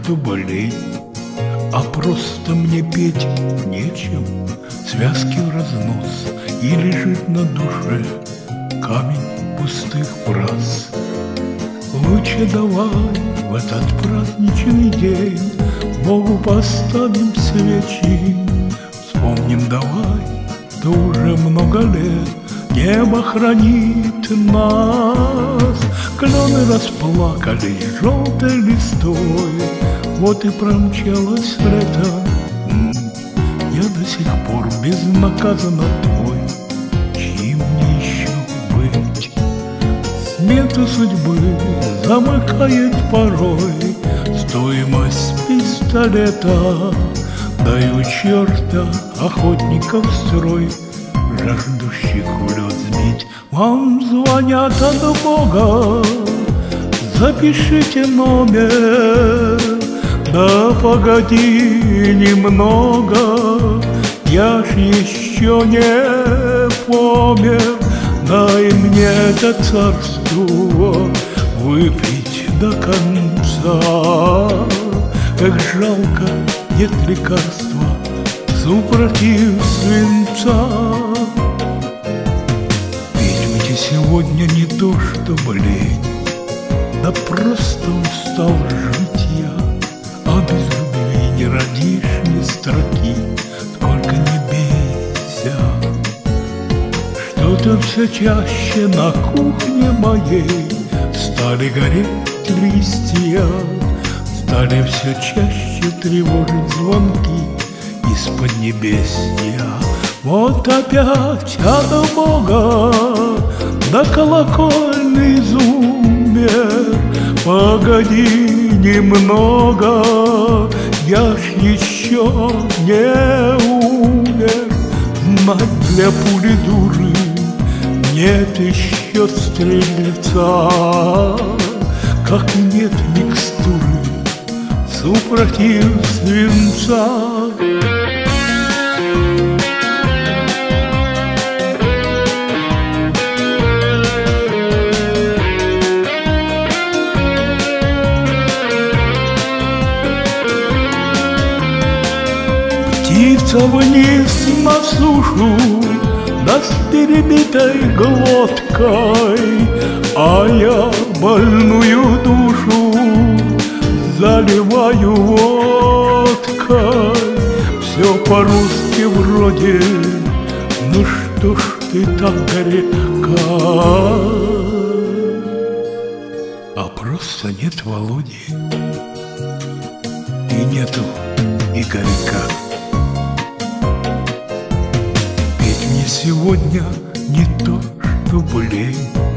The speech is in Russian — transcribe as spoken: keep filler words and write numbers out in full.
чтобы лень, а просто мне петь нечем. Связки в разнос, и лежит на душе камень пустых фраз. Лучше давай в этот праздничный день Богу поставим свечи. Вспомним давай, что уже много лет небо хранит нас. Клены расплакались желтой листвой, вот и промчалось лето. Я до сих пор безнаказанно твой, чьим мне еще быть? Смету судьбы замыкает порой стоимость пистолета. Даю черта охотников строй, жаждущих в лед сбить. Вам звонят от Бога, запишите номер. Да погоди немного, я ж еще не помер. Дай мне это царство выпить до конца. Как жалко, нет лекарства, супротив свинца. Ведь мне сегодня не то, что лень, да просто устал жить я. А без любви не родишь ни строки, сколько не бейся. Что-то все чаще на кухне моей стали гореть листья, стали все чаще тревожить звонки из-под небесья. Вот опять от Бога до колокольный зумер. Погоди немного, я ж еще не умер. Знать для пули дуры нет еще стрельца, как нет микстуры супротив свинца. Птица вниз на сушу, да с перебитой глоткой, а я больную душу заливаю водкой. Все по-русски вроде, ну что ж ты так горька? А просто нет Володи, и нету Игорька. Ведь мне сегодня не то, что лень,